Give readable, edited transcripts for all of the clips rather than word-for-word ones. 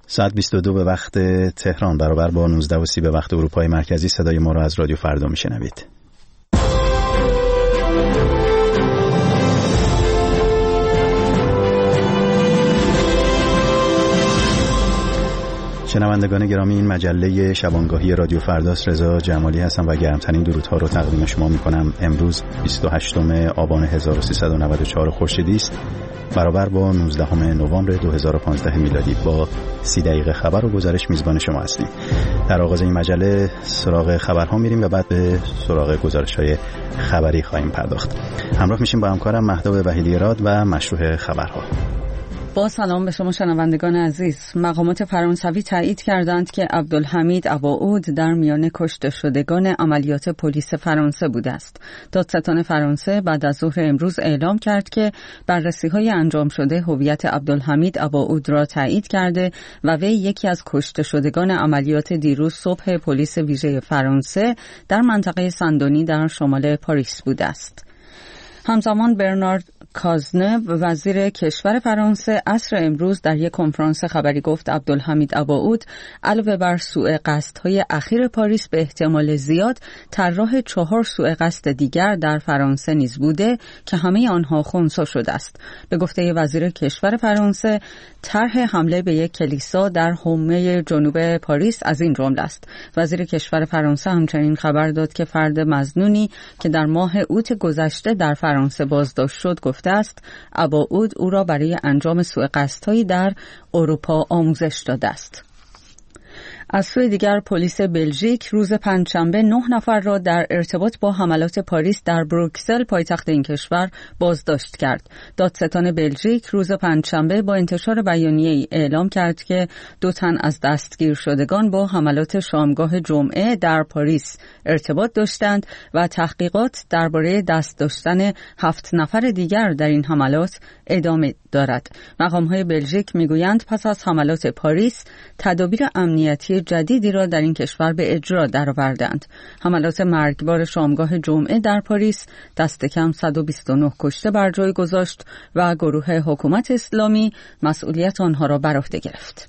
ساعت 22 به وقت تهران برابر با 19:30 به وقت اروپای مرکزی صدای ما را از رادیو فردا میشنوید. شنوندگان گرامی، این مجله شبانگاهی رادیو فرداست. رضا جمالی هستم و گرمترین درودها رو تقدیم شما میکنم. امروز 28 آبان 1394 خورشیدی است، برابر با 19 نوامبر 2015 میلادی. با 30 دقیقه خبر و گزارش میزبان شما هستیم. در آغاز این مجله سراغ خبرها میریم و بعد به سراغ گزارش‌های خبری خواهیم پرداخت. همراه میشیم با همکارم مهداب وحیدی راد و مشروع خبرها. با سلام به شما شنوندگان عزیز. مقامات فرانسوی تایید کردند که عبدالحمید اباعود در میان کشته شدگان عملیات پلیس فرانسه بوده است. دادستان فرانسه بعد از ظهر امروز اعلام کرد که بررسی‌های انجام شده هویت عبدالحمید اباعود را تایید کرده و وی یکی از کشته شدگان عملیات دیروز صبح پلیس ویژه فرانسه در منطقه سندونی در شمال پاریس بوده است. همزمان برنارد کازنو وزیر کشور فرانسه عصر امروز در یک کنفرانس خبری گفت عبدالحمید اباعود علاوه بر سوء قصدهای اخیر پاریس به احتمال زیاد طراح 4 سوء قصد دیگر در فرانسه نیز بوده که همه آنها خنثی شده است. به گفته وزیر کشور فرانسه طرح حمله به یک کلیسا در حومه جنوب پاریس از این جمله است. وزیر کشور فرانسه همچنین خبر داد که فرد مظنونی که در ماه اوت گذشته در فرانسه بازداشت شد گفته است اباعود او را برای انجام سوء قصدهایی در اروپا آموزش داده است. از سوی دیگر پلیس بلژیک روز پنجشنبه 9 نفر را در ارتباط با حملات پاریس در بروکسل پایتخت این کشور بازداشت کرد. دادستان بلژیک روز پنجشنبه با انتشار بیانیه‌ای اعلام کرد که 2 تن از دستگیر شدگان با حملات شامگاه جمعه در پاریس ارتباط داشتند و تحقیقات درباره دست داشتن 7 نفر دیگر در این حملات ادامه دارد. مقام‌های بلژیک میگویند پس از حملات پاریس تدابیر امنیتی جدیدی را در این کشور به اجرا درآوردند. حملات مرگبار شامگاه جمعه در پاریس دست کم 129 کشته بر جای گذاشت و گروه حکومت اسلامی مسئولیت آنها را بر عهده گرفت.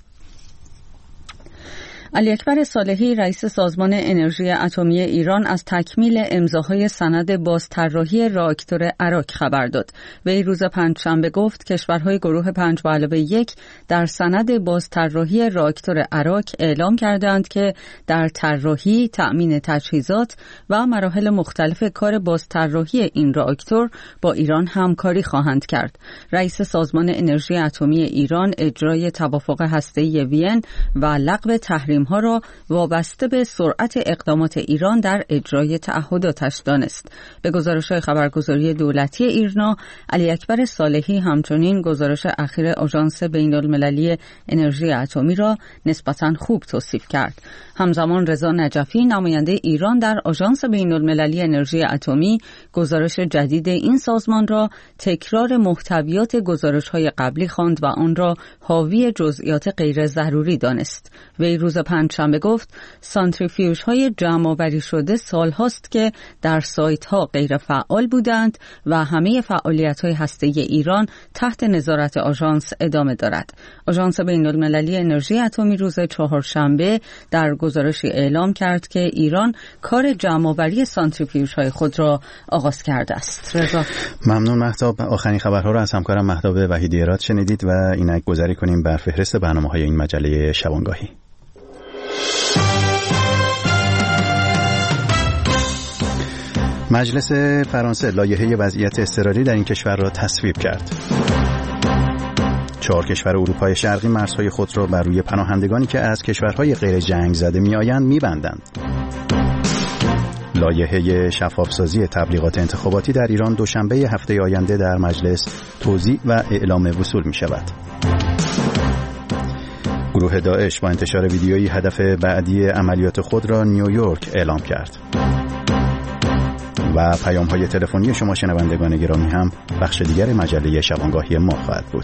علی اکبر صالحی رئیس سازمان انرژی اتمی ایران از تکمیل امضاهای سند بازطراحی راکتور اراک خبر داد. وی روز پنجشنبه گفت کشورهای گروه 5+1 در سند بازطراحی راکتور اراک اعلام کردند که در طراحی، تأمین تجهیزات و مراحل مختلف کار بازطراحی این راکتور با ایران همکاری خواهند کرد. رئیس سازمان انرژی اتمی ایران اجرای توافق هسته‌ای وین و لغو تحریم ها را وابسته به سرعت اقدامات ایران در اجرای تعهداتش دانست. به گزارش خبرگزاری دولتی ایرنا، علی اکبر صالحی همچنین گزارش اخیر آژانس بین‌المللی انرژی اتمی را نسبتاً خوب توصیف کرد. همزمان رضا نجفی نماینده ایران در آژانس بین‌المللی انرژی اتمی گزارش جدید این سازمان را تکرار محتویات گزارش‌های قبلی خواند و آن را حاوی جزئیات غیر ضروری دانست. وی روز پنجشنبه گفت سانتریفیوژهای جمع‌آوری شده سال‌هاست که در سایت‌ها غیر فعال بودند و همه فعالیت‌های هسته‌ای ایران تحت نظارت آژانس ادامه دارد. آژانس بین‌المللی انرژی اتمی روز چهارشنبه در گزارشی اعلام کرد که ایران کار جمع‌آوری سانتریفیوژهای خود را آغاز کرده است. رضا ممنون مهتاب. آخرین خبرها را از همکارم مهتاب وحیدی راد شنیدید و اینک گذاری کنیم بر فهرست برنامه‌های این مجله شبانگاهی. مجلس فرانسه لایحه وضعیت اضطراری در این کشور را تصویب کرد. 4 کشور اروپای شرقی مرزهای خود را بر روی پناهندگانی که از کشورهای غیر جنگ زده می‌آیند می‌بندند. لایحه شفافسازی تبلیغات انتخاباتی در ایران دوشنبه هفته آینده در مجلس توزیع و اعلام وصول می‌شود. گروه داعش با انتشار ویدیویی هدف بعدی عملیات خود را نیویورک اعلام کرد. و پیام‌های تلفنی شما شنوندگان گرامی هم بخش دیگر مجله شبانگاهی ما خواهد بود.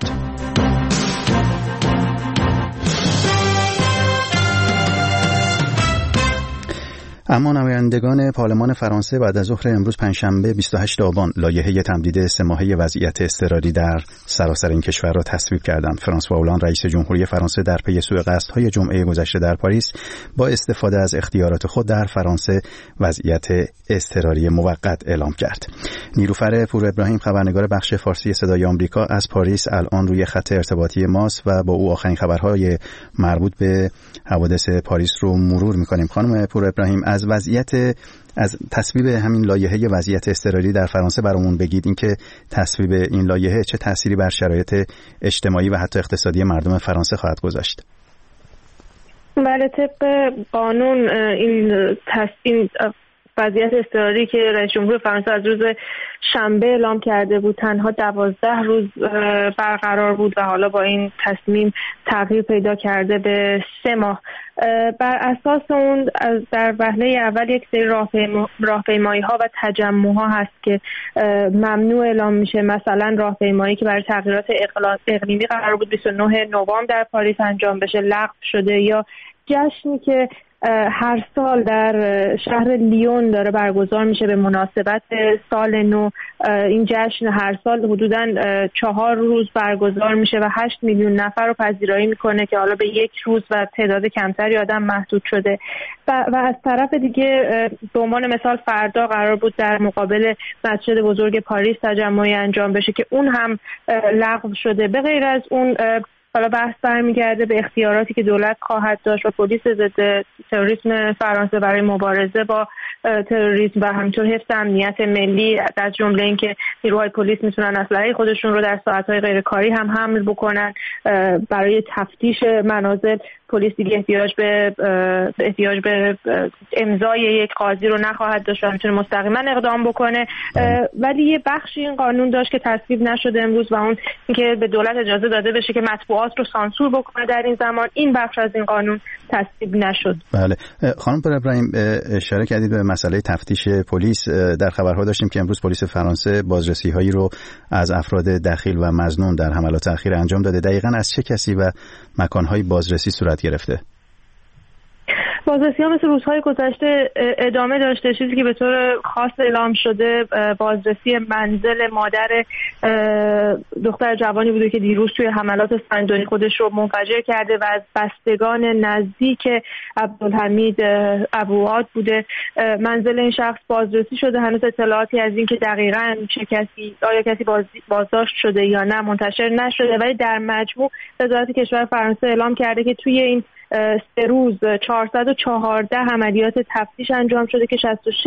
اما نمایندگان پارلمان فرانسه بعد از ظهر امروز پنجشنبه 28 آبان لایحه تمدید 3 ماهه وضعیت اضطراری در سراسر این کشور را تصویب کردند. فرانسوا هولند رئیس جمهوری فرانسه در پی سوء قصدهای جمعه گذشته در پاریس با استفاده از اختیارات خود در فرانسه وضعیت اضطراری موقت اعلام کرد. نیلوفر پور ابراهیم خبرنگار بخش فارسی صدای آمریکا از پاریس الان روی خط ارتباطی ماست و با او آخرین خبرهای مربوط به حوادث پاریس رو مرور می‌کنیم. خانم پور ابراهیم، از تصویب همین لایحه وضعیت اضطراری در فرانسه برامون بگید، اینکه تصویب این لایحه چه تأثیری بر شرایط اجتماعی و حتی اقتصادی مردم فرانسه خواهد گذاشت؟ بله، طبق قانون این وضعیت اضطراری که رئیس جمهور فرانسه از روز شنبه اعلام کرده بود تنها 12 روز برقرار بود و حالا با این تصمیم تغییر پیدا کرده به 3 ماه. بر اساس اون در وهله اول یک سری راهپیمایی‌ها و تجمع‌ها هست که ممنوع اعلام میشه. مثلا راهپیمایی که برای تغییرات اقلیمی قرار بود 29 نوامبر در پاریس انجام بشه لغو شده، یا جشنی که هر سال در شهر لیون داره برگزار میشه به مناسبت سال نو. این جشن هر سال حدوداً 4 روز برگزار میشه و 8 میلیون نفر رو پذیرایی میکنه که حالا به 1 روز و تعداد کمتری آدم محدود شده. و از طرف دیگه به عنوان مثال فردا قرار بود در مقابل مسجد بزرگ پاریس تجمعی انجام بشه که اون هم لغو شده. به غیر از اون حالا بحث برمیگرده به اختیاراتی که دولت خواهد داشت و پلیس ضد تروریسم فرانسه برای مبارزه با تروریسم و همینطور حفظ امنیت ملی، از جمله اینکه نیروهای پلیس میتونن اسلحه خودشون رو در ساعت‌های غیرکاری هم حمل بکنن. برای تفتیش منازل پلیس دیگه احتیاج به امضای یک قاضی رو نخواهد داشت و میتونه مستقیما اقدام بکنه. ولی یه بخشی این قانون داشت که تصویب نشده امروز و اون اینکه به دولت اجازه داده بشه که مطبوعات رو سانسور بکنه در این زمان. این بخش از این قانون تصویب نشد. بله خانم پور ابراهیم، اشاره کردید به مسئله تفتیش پلیس. در خبرها داشتیم که امروز پلیس فرانسه بازرسی‌هایی رو از افراد دخیل و مظنون در حملات اخیر انجام داده. دقیقاً از چه کسی و مکان‌های بازرسی صورت گرفته؟ بازرسی ها مثل روزهای گذشته ادامه داشته. چیزی که به طور خاص اعلام شده بازرسی منزل مادر دختر جوانی بوده که دیروز توی حملات زندانی خودش رو منفجر کرده و از بستگان نزدیک عبدالحمید ابوعاد بوده. منزل این شخص بازرسی شده. هنوز اطلاعاتی از این که دقیقاً آیا کسی بازداشت شده یا نه منتشر نشده، ولی در مجموع وزارت کشور فرانسه اعلام کرده که توی این 3 روز 414 عملیات تفتیش انجام شده که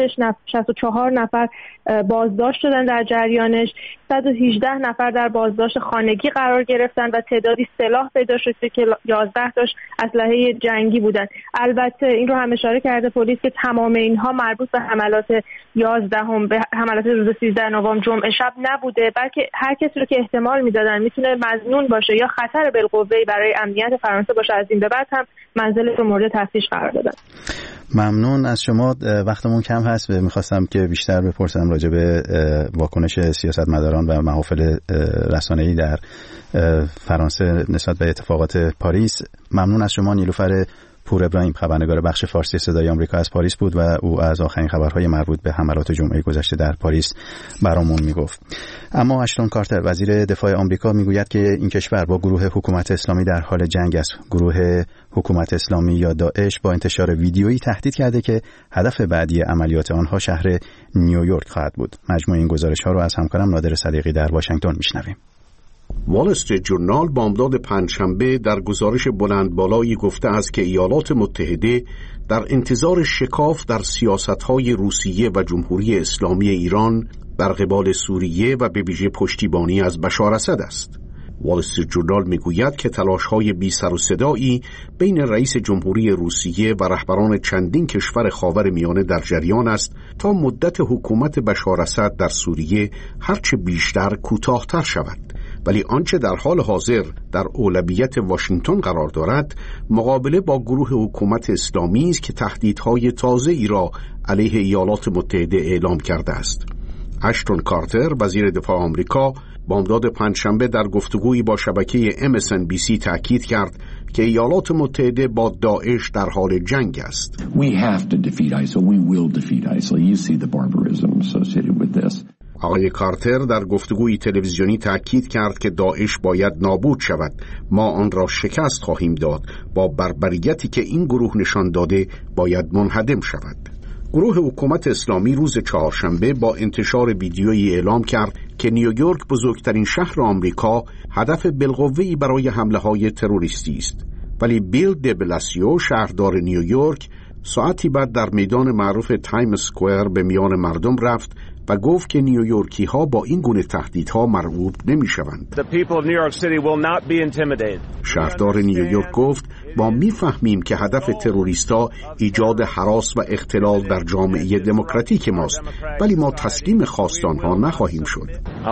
64 نفر بازداشت شدن در جریانش. 118 نفر در بازداشت خانگی قرار گرفتن و تعدادی سلاح پیدا شده که 11 تاش اسلحه جنگی بودن. البته این رو هم اشاره کرده پلیس که تمام اینها مربوط به حملات 11 به حملات روز 13 نوامبر جمعه شب نبوده، بلکه هر کسی رو که احتمال میدادن میتونه مظنون باشه یا خطر بالقوه برای امنیت فرانسه باشه از این به بعد هم منزل رو مورد تفتیش قرار دادن. ممنون از شما. وقتمون کم هست، میخواستم که بیشتر بپرسم راجع به واکنش سیاستمداران و محافل رسانه‌ای در فرانسه نسبت به اتفاقات پاریس. ممنون از شما. نیلوفر پور ابراهیم خبرنگار بخش فارسی صدای آمریکا از پاریس بود و او از آخرین خبرهای مربوط به حملات جمعه گذشته در پاریس برامون میگفت. اما اشتون کارتر وزیر دفاع آمریکا میگوید که این کشور با گروه حکومت اسلامی در حال جنگ است. گروه حکومت اسلامی یا داعش با انتشار ویدیویی تهدید کرده که هدف بعدی عملیات آنها شهر نیویورک خواهد بود. مجموع این گزارش‌ها رو از همکارم نادر صدیقی در واشنگتن میشنویم. وال استریت جورنال بامداد پنجشنبه در گزارش بلند بالایی گفته است که ایالات متحده در انتظار شکاف در سیاست‌های روسیه و جمهوری اسلامی ایران در قبال سوریه و به ویژه پشتیبانی از بشار اسد است. وال استریت جورنال میگوید که تلاش‌های بی سر و صدایی بین رئیس جمهوری روسیه و رهبران چندین کشور خاورمیانه در جریان است تا مدت حکومت بشار اسد در سوریه هرچه بیشتر کوتاه‌تر شود. ولی آنچه در حال حاضر در اولویت واشنگتن قرار دارد مقابله با گروه حکومت اسلامی است که تهدیدهای تازه‌ای را علیه ایالات متحده اعلام کرده است. اشتون کارتر وزیر دفاع آمریکا بامداد پنجشنبه در گفتگویی با شبکه MSNBC تأکید کرد که ایالات متحده با داعش در حال جنگ است. We have to defeat ISIL. We will defeat ISIL. You see the barbarism associated with this. آقای کارتر در گفتگوی تلویزیونی تأکید کرد که داعش باید نابود شود. ما آن را شکست خواهیم داد. با بربریتی که این گروه نشان داده باید منهدم شود. گروه حکومت اسلامی روز چهارشنبه با انتشار ویدیویی اعلام کرد که نیویورک بزرگترین شهر آمریکا هدف بالقوه‌ای برای حمله‌های تروریستی است. ولی بیل د بلاسیو شهردار نیویورک ساعتی بعد در میدان معروف تایم اسکوئر به میان مردم رفت و گفت که نیویورکی ها با این گونه تهدیدها مرعوب نمی شوند. شهردار نیویورک گفت ما می فهمیم که هدف تروریستا ایجاد هراس و اختلال در جامعه دموکراتیک ماست، ولی ما تسلیم خواستانها نخواهیم شد.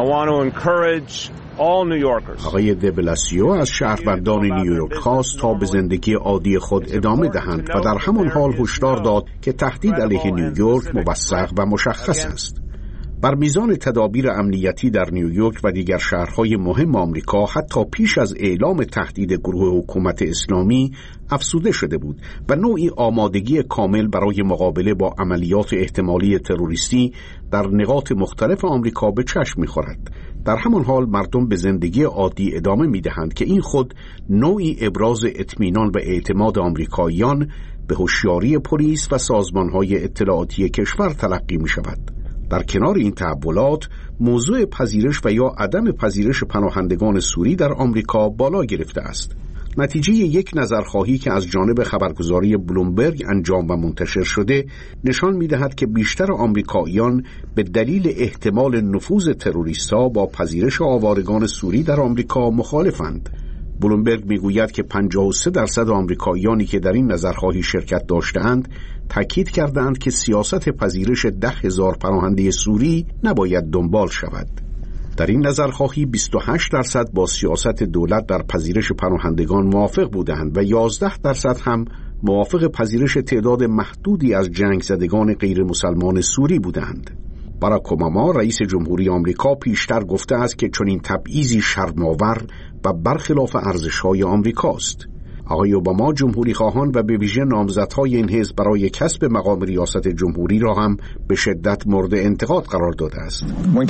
آقای د بلاسیو از شهروندان نیویورک خواست تا به زندگی عادی خود ادامه دهند و در همان حال هشدار داد که تهدید علیه نیویورک موثق و مشخص است. بر میزان تدابیر امنیتی در نیویورک و دیگر شهرهای مهم آمریکا حتی پیش از اعلام تهدید گروه حکومت اسلامی افزوده شده بود و نوعی آمادگی کامل برای مقابله با عملیات احتمالی تروریستی در نقاط مختلف آمریکا به چشم می‌خورد. در همان حال مردم به زندگی عادی ادامه می‌دهند که این خود نوعی ابراز اطمینان و اعتماد آمریکاییان به هوشیاری پلیس و سازمان‌های اطلاعاتی کشور تلقی می‌شود. در کنار این تحولات، موضوع پذیرش و یا عدم پذیرش پناهندگان سوری در آمریکا بالا گرفته است. نتیجه یک نظرخواهی که از جانب خبرگزاری بلومبرگ انجام و منتشر شده نشان می‌دهد که بیشتر آمریکاییان به دلیل احتمال نفوذ تروریست‌ها با پذیرش آوارگان سوری در آمریکا مخالفند. بلومبرگ میگوید که 53% آمریکاییانی که در این نظرخواهی شرکت داشتند تاکید کردند که سیاست پذیرش 10,000 پناهنده سوری نباید دنبال شود. در این نظرخواهی 28% با سیاست دولت در پذیرش پناهندگان موافق بودند و 11% هم موافق پذیرش تعداد محدودی از جنگ زدگان غیر مسلمان سوری بودند. باراک اوباما رئیس جمهوری آمریکا پیشتر گفته است که چنین تبعیضی شرم‌آور و برخلاف ارزش‌های آمریکاست. آقای اوباما جمهوری خواهان و به ویژه نامزدهای این حزب برای کسب مقام ریاست جمهوری را هم به شدت مورد انتقاد قرار داده است.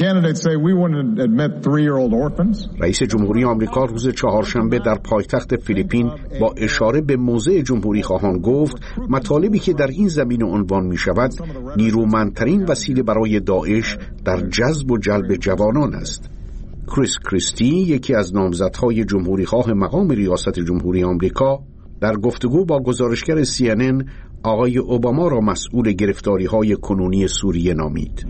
رئیس جمهوری آمریکا روز چهارشنبه در پایتخت فیلیپین با اشاره به موضع جمهوری خواهان گفت مطالبی که در این زمینه عنوان می شود نیرومندترین وسیله برای داعش در جذب و جلب جوانان است. کریس کریستی یکی از نامزدهای جمهوری خواه مقام ریاست جمهوری آمریکا در گفتگو با گزارشگر CNN آقای اوباما را مسئول گرفتاری‌های کنونی سوریه نامید.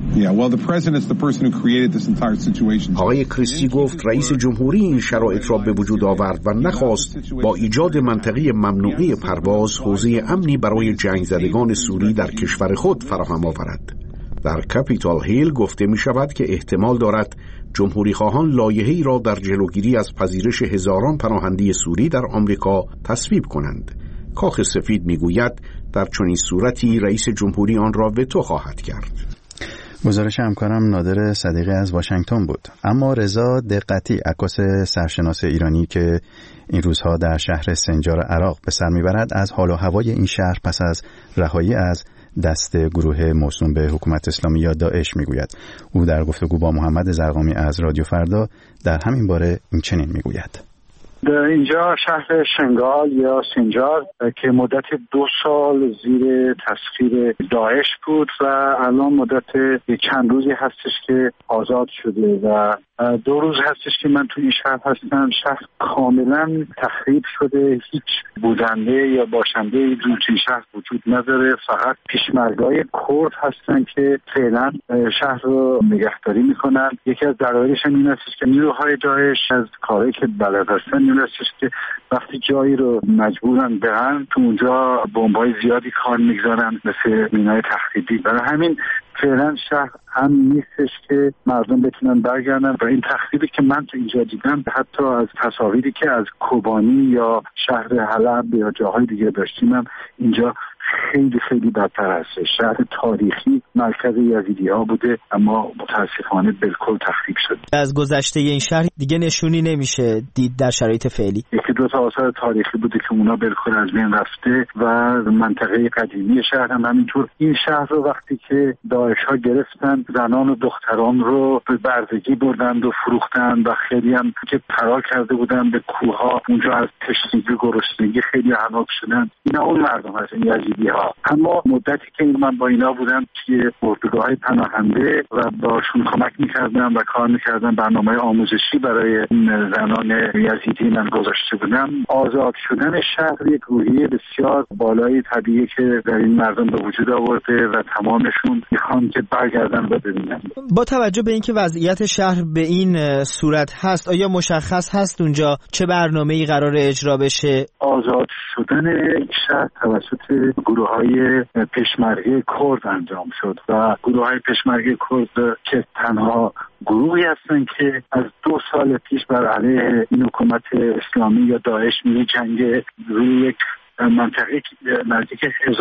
آقای کریستی گفت رئیس جمهوری این شرایط را به وجود آورد و نخواست با ایجاد منطقه ممنوعه پرواز حوزه امنی برای جنگ زدگان سوری در کشور خود فراهم آورد. در کپیتال هیل گفته می شود که احتمال دارد جمهوری خواهان لایحه‌ای را در جلوگیری از پذیرش هزاران پناهنده سوری در آمریکا تصویب کنند. کاخ سفید می گوید در چنین صورتی رئیس جمهوری آن را وتو خواهد کرد. گزارش همکارم نادر صدیقی از واشنگتن بود. اما رضا دقتی عکاس سرشناس ایرانی که این روزها در شهر سنجار عراق به سر میبرد از حال و هوای این شهر پس از رهایی از دست گروه موسوم به حکومت اسلامی یا داعش میگوید. او در گفتگو با محمد زرقامی از رادیو فردا در همین باره این چنین میگوید. در اینجا شهر شنگال یا سنجار که مدت 2 سال زیر تسخیر داعش بود و الان مدت چند روزی هستش که آزاد شده و 2 روز هستش که من توی این شهر هستم. شهر کاملا تخریب شده، هیچ بودنده یا باشنده توی شهر وجود نداره، فقط پیشمرگای کرد هستن که فعلا شهر رو نگهداری میکنن. یکی از دلایلش این هستش که نیروهای داعش از کاری که بلد هستن این هستش که وقتی جایی رو مجبورن برن تو اونجا بمب‌های زیادی کار میگذارن مثل مینای تخریبی. برای همین فعلا شهر هم نیستش که مردم بتونن برگردن و این تخریبی که من تو اینجا دیدم حتی از تصاویری که از کوبانی یا شهر حلب یا جاهای دیگه داشتیم اینجا خیلی خیلی بدتر هست. شهر تاریخی مرکز یزیدی‌ها بوده اما متاسفانه بالکل تخریب شد. از گذشته این شهر دیگه نشونی نمیشه دید در شرایط فعلی. یکی دو تا آثار تاریخی بوده که اونا بالکل از بین رفته و منطقه قدیمی شهر هم همینطور. این شهر رو وقتی که داعش‌ها گرفتن زنان و دختران رو به بردگی بردند و فروختند و خیلی هم که فرار کرده بودن به کوه‌ها، اونجا از تشنگی گرسنگی خیلی هلاک شدن. اینا اون مردم هستن یزیدی‌ها. اما مدتی که من با اینا بودم توی اردوگاه پناهنده و باشون کمک می‌کردم و کار می‌کردم، برنامه آموزشی برای زنان یزیدی من گذاشته بودم. آزاد شدن شهر یک روحیه بسیار بالای طبیعی که در این مردم به وجود آورده و تمامشون میخوان که برگردن و ببینن. با توجه به اینکه وضعیت شهر به این صورت هست، آیا مشخص هست اونجا چه برنامه‌ای قرار اجرا بشه؟ آزاد شدن شهر توسط گروه‌های پشمرگه کرد انجام شد و گروه‌های پشمرگه کرد که تنها گروهی هستن که از 2 سال پیش بر علیه این حکومت اسلامی یا داعش می‌جنگه. روی یک منطقه نزدیک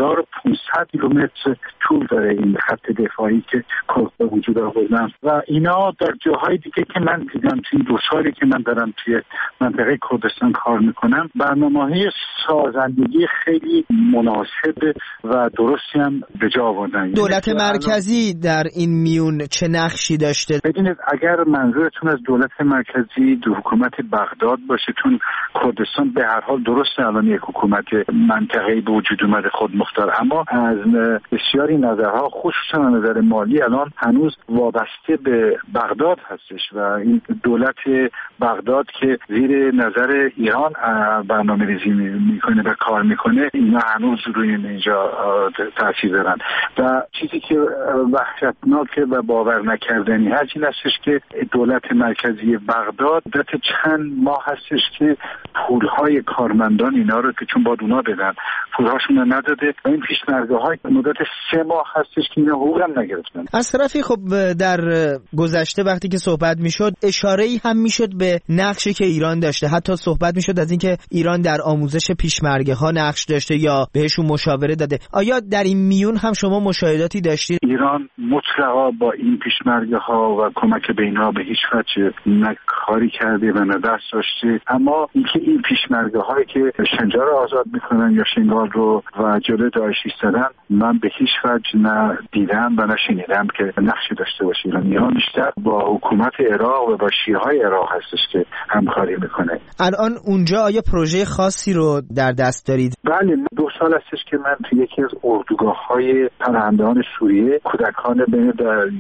1500 کیلومتر طول داره این خط دفاعی که کرد به وجود آوردن و اینا در جاهای دیگه که من دیدم توی 2 سالی که من دارم توی منطقه کردستان کار میکنم، برنامه‌های سازندگی خیلی مناسب و درستی هم به جا آوردن. دولت مرکزی در این میون چه نقشی داشته؟ ببینید اگر منظورتون از دولت مرکزی دو حکومت بغداد باشه، چون کردستان به هر حال درسته الان یک حکومت منطقه‌ای به وجود اومده خود مختار، اما از بسیاری نظرها خصوصا نظر مالی الان هنوز وابسته به بغداد هستش و این دولت بغداد که زیر نظر ایران برنامه‌ریزی میکنه و کار میکنه، اینا هنوز روی اینجا تاثیر دارن و چیزی که وحشتناکه و باور نکردنی هست این هستش که دولت مرکزی بغداد مدت چند ماه هستش که پولهای کارمندان اینا رو که چون باید اونا بدن پولهاشون رو نداده و این پیشنهادهای مدت 3 ماه هستش که اینا حقوق هم نگرفتن. از طرفی خب در گذشته وقتی که صحبت میشد اشاره‌ای هم میشد به نقشی که ایران داشته، حتی صحبت میشد از اینکه ایران در آموزش پیشمرگه ها نقش داشته یا بهشون مشاوره داده. آیا در این میون هم شما مشاهداتی داشتید؟ ایران مطلقا با این پیشمرگه ها و کمک به اینا به هیچ وجه نه کاری کرده و نه دست داشته، اما اینکه این پیشمرگه هایی که شنجار رو آزاد میکنن یا شنگال رو و جلوی داعش ایستادن من به هیچ وجه نه دیدم و نه شنیدم که نقشی داشته باشه. ایران بیشتر با حکومت عراق و با شیعه‌های عراق هستش که همکاری میکنه. الان اونجا آیا پروژه خاصی رو در دست دارید؟ بله، 2 سال هستش که من توی یکی از اردوگاه‌های پناهندگان سوریه کودکان بین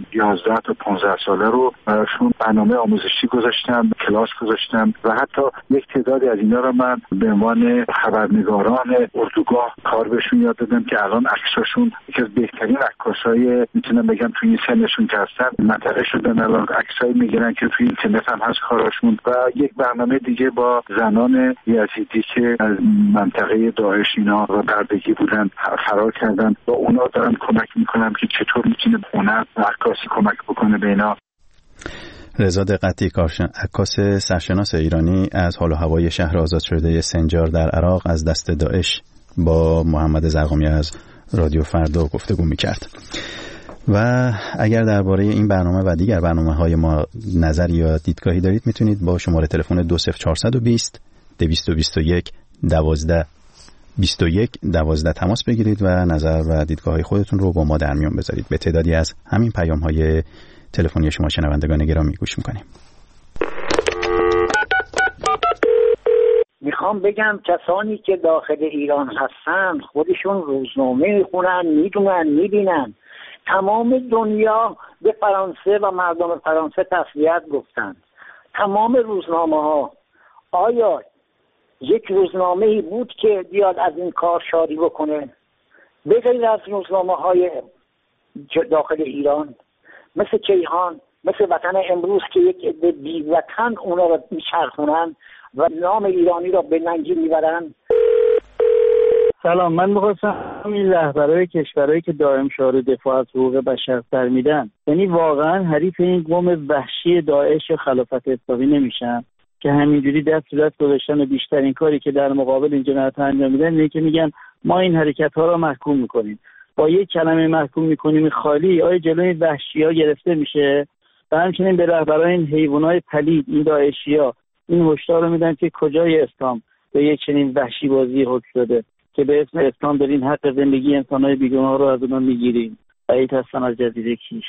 11 تا 15 ساله رو براشون برنامه آموزشی گذاشتم، کلاس گذاشتم و حتی یک تعدادی از اینا رو من به عنوان خبرنگاران اردوگاه کار بهشون یاد دادم که الان عکساشون یکی از بهترین عکاسای میتونم بگم توی این سنشون که هستن منطقه شدن، الان عکسایی میگیرن که توی اینترنت هم هست کاراشون و یک برنامه دیگه با زنان یزیدی که از منطقه داعش اینا و بردگی بودن فرار کردن و اونا دارن کمک میکنن که چطور میتونه هنر و عکاسی کمک بکنه به اینا. رضا دقتی، عکاس سرشناس ایرانی، از حال و هوای شهر آزاد شده سنجار در عراق از دست داعش با محمد زرقامی از رادیو فردا گفتگو میکرد. و اگر درباره این برنامه و دیگر برنامه‌های ما نظر یا دیدگاهی دارید میتونید با شماره تلفن 20420 221 12 21 12 تماس بگیرید و نظر و دیدگاه‌های خودتون رو با ما در میان بذارید. به تعدادی از همین پیام‌های تلفنی شما شنوندگان گرامی گوش می‌کنیم. میخوام بگم کسانی که داخل ایران هستن خودشون روزنامه میخونن، میدونن، میبینن. تمام دنیا به فرانسه و مردم فرانسه تسلیت گفتن. تمام روزنامه ها. آیا یک روزنامه‌ای بود که بیاد از این کار شادی بکنه؟ به غیر از روزنامه های داخل ایران مثل کیهان، مثل وطن امروز که یک عده بی‌وطن اونا رو میچرخونن و نام ایرانی را به ننگی میبرن. سلام، من می‌خواستم این رهبرای کشورهایی که دائم شعار دفاع از حقوق بشر سر میدن، یعنی واقعا حریف این قوم وحشی داعش و خلافت اسلامی نمیشن که همینجوری دست به دست گذاشتن و بیشترین کاری که در مقابل این جنایت انجام میدن اینه که میگن ما این حرکت ها را محکوم میکنیم. با یک کلمه محکوم میکنیم خالی آیا جلوی وحشی ها گرفته میشه؟ و همچنین به رهبران این حیوانات پلید، این داعشی ها، این هشدار رو میدن که کجای اسلام به یک چنین وحشی بازی حکم شده که به اسم اسلام دارین حق زندگی انسان‌های بیگناه رو از اونها میگیریم. بعید هستن از جزیره کیش.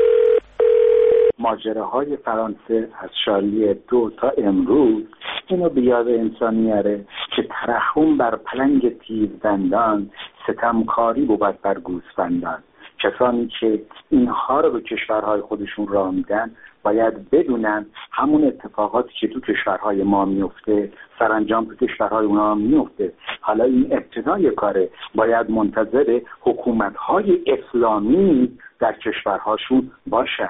ماجراهای فرانسه از شارلی 2 تا امروز اینو به یاد انسان میاره که ترحم بر پلنگ تیزدندان، ستمکاری بود بر گوسفندان. کسانی که اینها رو به کشورهای خودشون راه میدن باید بدونن همون اتفاقاتی که تو کشورهای ما میفته سرانجام تو کشورهای اونا میفته. حالا این ابتدای کاره، باید منتظر حکومت‌های اسلامی در کشورهاشون باشن.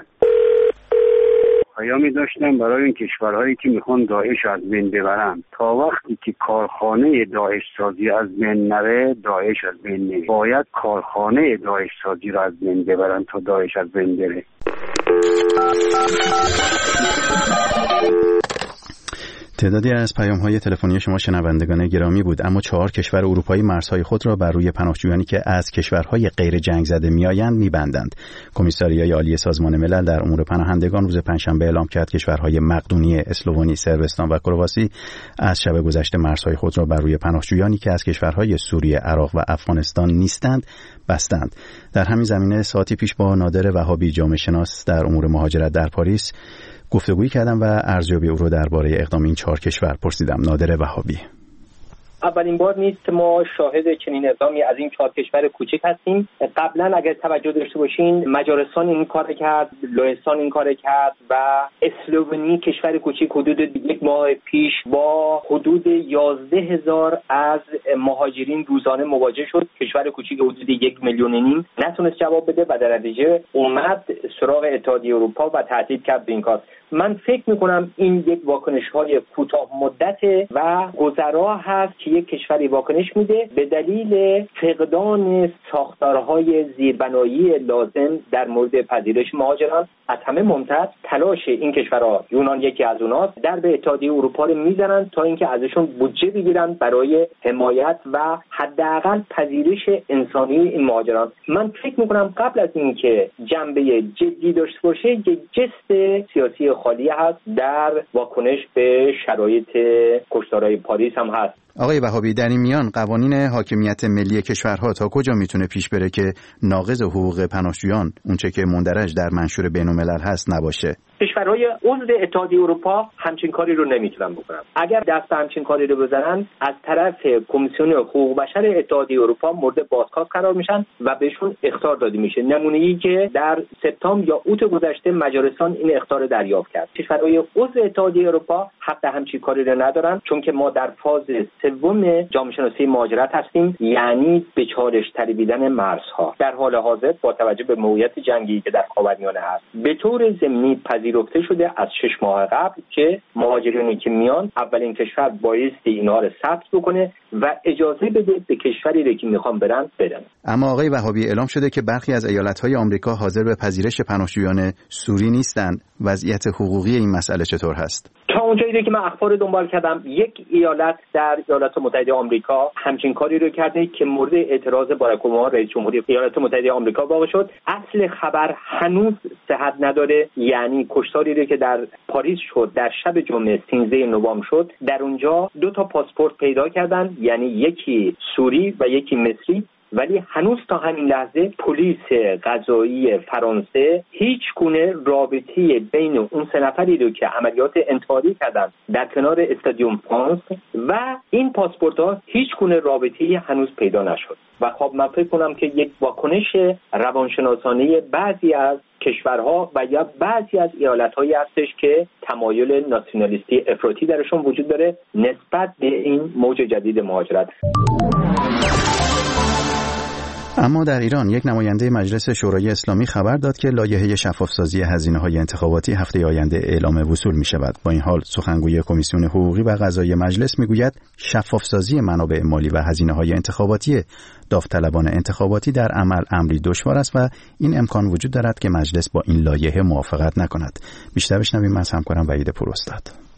پیامی داشتم برای این کشورهایی که میخوان داعش از بین ببرن. تا وقتی که کارخانه داعش سازی از بین نره، داعش از بین نره. باید کارخانه داعش سازی رو از بین ببرن تا داعش از بین بره. تعدادی از پیام‌های تلفنی شما شنوندگان گرامی بود، اما 4 کشور اروپایی مرزهای خود را بر روی پناهجویانی که از کشورهای غیر جنگ زده میآیند می‌بندند. کمیساریای عالی سازمان ملل در امور پناهندگان روز پنجشنبه اعلام کرد کشورهای مقدونیه، اسلوونی، صربستان و کرواسی از شب گذشته مرزهای خود را بر روی پناهجویانی که از کشورهای سوریه، عراق و افغانستان نیستند بستند. در همین زمینه ساعتی پیش با نادر وهابی، جامعه شناس در امور مهاجرت در پاریس گفتگویی کردم و ارزیابی او را درباره اقدام این 4 کشور پرسیدم. نادر وهابی: اولین بار نیست ما شاهد چنین اقدامی از این 4 کشور کوچک هستیم. قبلا اگر توجه داشته باشین مجارستان این کار کرد، لهستان این کار کرد و اسلوونی کشور کوچک حدود 1 ماه پیش با حدود 11,000 از مهاجرین روزانه مواجه شد. کشور کوچک حدود 1.5 میلیون نتونست جواب بده و در نتیجه اومد سراغ اتحادیه اروپا و تهدید کرد به این کار. من فکر میکنم این یک واکنش‌های کوتاه مدته و گذرا هست که یک کشوری واکنش میده به دلیل فقدان ساختارهای زیربنایی لازم در مورد پذیرش مهاجران. از همه مهمتر تلاش این کشورها، یونان یکی از اوناست، در به اتحادیه اروپا رو میزنن تا اینکه ازشون بودجه بگیرن برای حمایت و حداقل پذیرش انسانی این مهاجران. من فکر میکنم قبل از اینکه جنبه جدی داشته باشه یک جست سیاسی خالی هست در واکنش به شرایط کشتارهای پاریس هم هست. آقای وهابی، در این میان قوانین حاکمیت ملی کشورها تا کجا میتونه پیش بره که ناقض حقوق پناهجویان اونچه که مندرج در منشور بین‌الملل هست نباشه؟ کشورهای عضو اتحادیه اروپا همچین کاری رو نمیتونن بکنن. اگر دست به همچین کاری رو بزنن از طرف کمیسیون حقوق بشر اتحادیه اروپا مورد بازخواست قرار میشن و بهشون اخطار داده میشه. نمونه‌ای که در سپتامبر یا اوت گذشته مجارستان این اخطار دریافت کرد. کشورهای عضو اتحادیه اروپا حق همچین کاری رو ندارن، چون که ما در فاز سوم جامعه شناسی مهاجرت هستیم، یعنی به چالش تریبیدن مرزها. در حال حاضر با توجه به موقعیت جنگی که در خاورمیانه هست به طور ضمنی پذیرفته شده از 6 ماه قبل که مهاجرانی که میان اولین کشور بایستی اینها رو ثبت بکنه و اجازه بده به کشوری که میخوان برن. اما آقای وهابی، اعلام شده که برخی از ایالت‌های آمریکا حاضر به پذیرش پناهجویان سوری نیستند. وضعیت حقوقی این مسئله چطور هست؟ تا اونجایی که من اخبار دنبال کردم یک ایالت در ایالات متحده آمریکا همچین کاری رو کرده که مورد اعتراض باراک اوباما رئیس جمهوری ایالات متحده آمریکا واقع شد. اصل خبر هنوز صحت نداره، یعنی کشتاری رو که در پاریس شد در شب جمعه 13 نوامبر شد، در اونجا 2 تا پاسپورت پیدا کردن، یعنی یکی سوری و یکی مصری، ولی هنوز تا همین لحظه پلیس قضایی فرانسه هیچ گونه رابطه بین اون 3 نفری رو که عملیات انتحاری کردن در کنار استادیوم فرانس و این پاسپورت‌ها هیچ گونه رابطه‌ای هنوز پیدا نشد. و خب من فکر کنم که یک واکنش روانشناسانه بعضی از کشورها و یا بعضی از ایالت‌هایی هستش که تمایل ناسیونالیستی افراطی درشون وجود داره نسبت به این موج جدید مهاجرت. اما در ایران یک نماینده مجلس شورای اسلامی خبر داد که لایحه شفافسازی هزینه‌های انتخاباتی هفته آینده اعلام وصول می‌شود. با این حال سخنگوی کمیسیون حقوقی و قضایی مجلس می‌گوید شفافسازی منابع مالی و هزینه‌های انتخاباتی داوطلبان انتخاباتی در عمل امری دشوار است و این امکان وجود دارد که مجلس با این لایحه موافقت نکند. بیشتر بشنویم از همکارم وحید پوراستاد.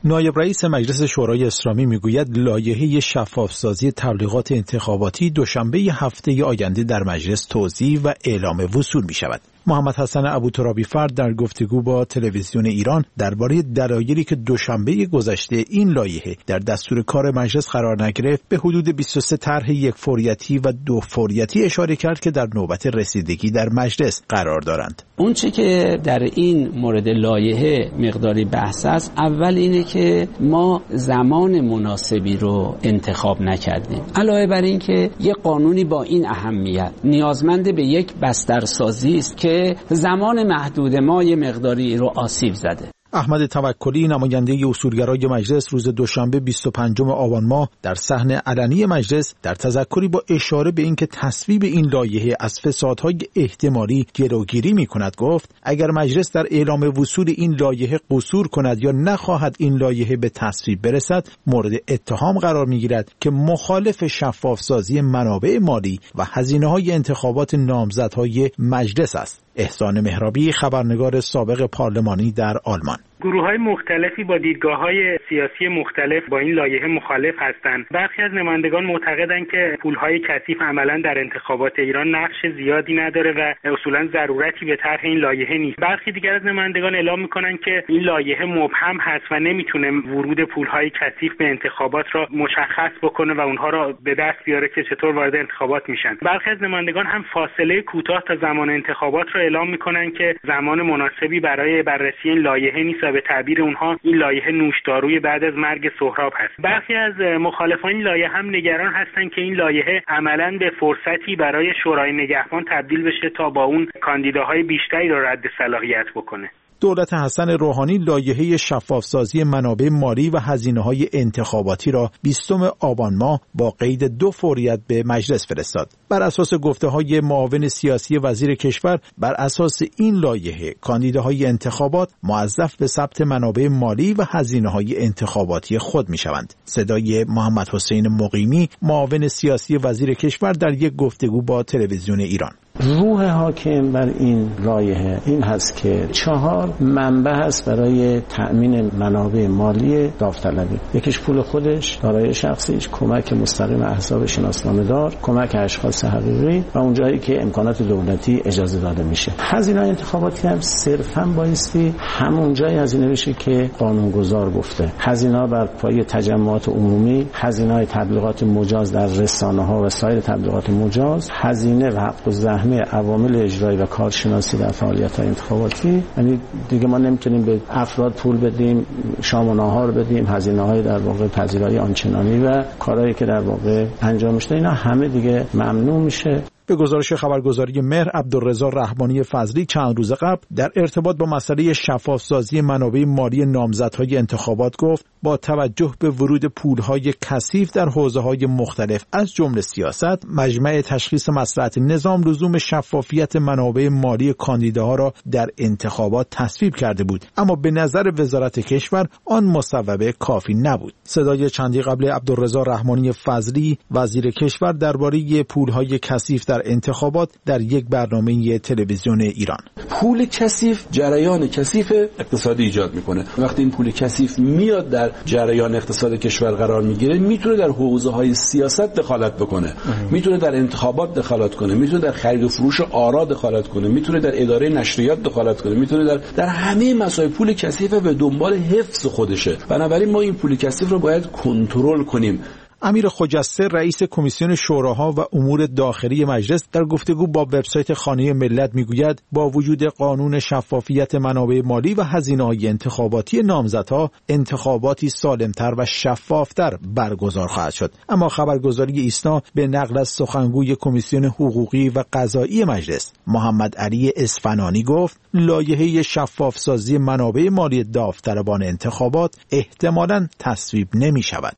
نایب رئیس مجلس شورای اسلامی میگوید لایحه شفافسازی تبلیغات انتخاباتی دوشنبه هفته آینده در مجلس توضیح و اعلام وصول می شود. محمد حسن ابوترابی فرد در گفتگو با تلویزیون ایران درباره دلایلی که دوشنبه گذشته این لایحه در دستور کار مجلس قرار نگرفت به حدود 23 طرح یک فوریتی و 2 فوریتی اشاره کرد که در نوبت رسیدگی در مجلس قرار دارند. اون چه که در این مورد لایحه مقداری بحث است، اول اینه که ما زمان مناسبی رو انتخاب نکردیم. علاوه بر این که یک قانونی با این اهمیت نیازمند به یک بسترسازی است که زمان محدود ما یه مقداری رو آسیب زده. احمد توکلی نماینده اصولگرای مجلس روز دوشنبه 25 آبان ماه در صحن علنی مجلس در تذکری با اشاره به اینکه تصویب این لایحه از فسادهای احتمالی جلوگیری می‌کند گفت اگر مجلس در اعلام وصول این لایحه قصور کند یا نخواهد این لایحه به تصویب برسد مورد اتهام قرار می‌گیرد که مخالف شفافسازی منابع مالی و هزینه‌های انتخابات نامزدهای مجلس است. احسان مهرابی خبرنگار سابق پارلمانی در آلمان. گروه‌های مختلفی با دیدگاه‌های سیاسی مختلف با این لایحه مخالف هستند. برخی از نمایندگان معتقدند که پول‌های کثیف عملاً در انتخابات ایران نقش زیادی نداره و اصولاً ضرورتی به طرح این لایحه نیست. برخی دیگر از نمایندگان اعلام می‌کنند که این لایحه مبهم هست و نمی‌تونه ورود پول‌های کثیف به انتخابات را مشخص بکنه و اونها را به دست بیاره که چطور وارد انتخابات میشن. برخی از نمایندگان هم فاصله کوتاه تا زمان انتخابات را اعلام می‌کنند که زمان مناسبی برای بررسی این لایحه نیست. به تعبیر اونها این لایحه نوشداروی بعد از مرگ سهراب هست. برخی از مخالفان این لایحه هم نگران هستند که این لایحه عملاً به فرصتی برای شورای نگهبان تبدیل بشه تا با اون کاندیداهای بیشتری را رد صلاحیت بکنه. دولت حسن روحانی لایحه شفافسازی منابع مالی و هزینه‌های انتخاباتی را 20 آبان ماه با قید 2 فوریت به مجلس فرستاد. بر اساس گفته‌های معاون سیاسی وزیر کشور بر اساس این لایحه کاندیداهای انتخابات موظف به ثبت منابع مالی و هزینه‌های انتخاباتی خود می‌شوند. صدای محمد حسین مقیمی معاون سیاسی وزیر کشور در یک گفتگو با تلویزیون ایران. روح حاکم بر این لایحه این هست که 4 منبع هست برای تأمین منابع مالی داوطلبی. یکیش پول خودش، دارایی شخصیش، کمک مستقیم احزاب شناسنامه‌دار، کمک اشخاص حقیقی و اون جایی که امکانات دولتی اجازه داده میشه. هزینه انتخاباتی هم صرفاً بایستی همون جایی هزینه بشه که قانونگذار گفته. هزینه بر پایه تجمعات عمومی، هزینه‌های تبلیغات مجاز در رسانه‌ها و سایر تبلیغات مجاز، هزینه و حق الزحمه عوامل اجرایی و کارشناسی در فعالیت‌های انتخاباتی. یعنی دیگه ما نمیتونیم به افراد پول بدیم، شام و ناهار بدیم، هزینه‌های در واقع پذیرایی آنچنانی و کارهایی که در واقع انجام میشه اینا همه دیگه ممنوع میشه. به گزارش خبرگزاری مهر، عبدالرضا رحمانی فضلی چند روز قبل در ارتباط با مسئله شفافسازی منابع مالی نامزدهای انتخابات گفت با توجه به ورود پولهای کثیف در حوزه‌های مختلف از جمله سیاست، مجمع تشخیص مصلحت نظام لزوم شفافیت منابع مالی کاندیداها را در انتخابات تصویب کرده بود، اما به نظر وزارت کشور آن مصوبه کافی نبود. صدای چندی قبل عبدالرضا رحمانی فضلی وزیر کشور درباره پولهای کثیف در انتخابات در یک برنامه تلویزیون ایران. پول کثیف جریان کثیف اقتصادی ایجاد میکنه. وقتی این پول کثیف میاد در جریان اقتصاد کشور قرار میگیره، میتونه در حوزه‌های سیاست دخالت بکنه، میتونه در انتخابات دخالت کنه، میتونه در خرید و فروش آرا دخالت کنه، میتونه در اداره نشریات دخالت کنه، میتونه در همه مسائل. پول کثیف به دنبال حفظ خودشه. بنابراین ما این پول کثیف رو باید کنترل کنیم. امیر خجسته رئیس کمیسیون شوراها و امور داخلی مجلس در گفتگو با وبسایت خانه ملت میگوید با وجود قانون شفافیت منابع مالی و هزینه‌های انتخاباتی نامزدها انتخاباتی سالمتر و شفافتر برگزار خواهد شد. اما خبرگزاری ایسنا به نقل از سخنگوی کمیسیون حقوقی و قضایی مجلس محمد علی اصفهانی گفت لایحه شفافسازی منابع مالی داوطلبان انتخابات احتمالاً تصویب نمی‌شود.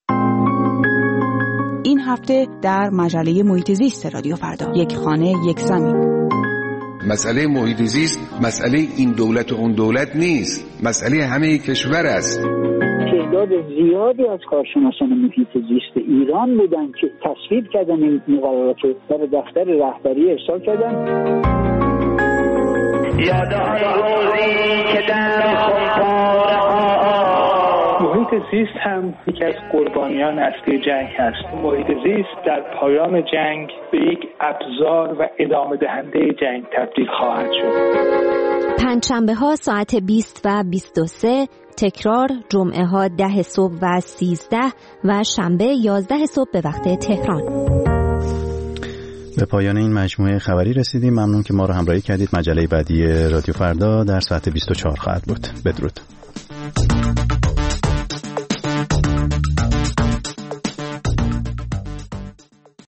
این هفته در مجله محیط زیست رادیو فردا، یک خانه یک زمین. مسئله محیط زیست مسئله این دولت و اون دولت نیست، مسئله همه کشور است. تعداد زیادی از کارشناسان محیط زیست ایران بودن که تصویب کردن این مقررات رو در دفتر رهبری ارسال کردن. یاد آن روزی که در خمپاره ها محیط زیست هم یکی از قربانیان اصلی جنگ هست. محیط زیست در پایان جنگ به یک ابزار و ادامه دهنده جنگ تبدیل خواهد شد. پنجشنبه ها ساعت 20 و 23، تکرار جمعه ها 10 صبح و 13 و شنبه 11 صبح به وقت تهران. به پایان این مجموعه خبری رسیدیم. ممنون که ما رو همراهی کردید. مجله بعدی رادیو فردا در ساعت 24 خواهد بود. بدرود.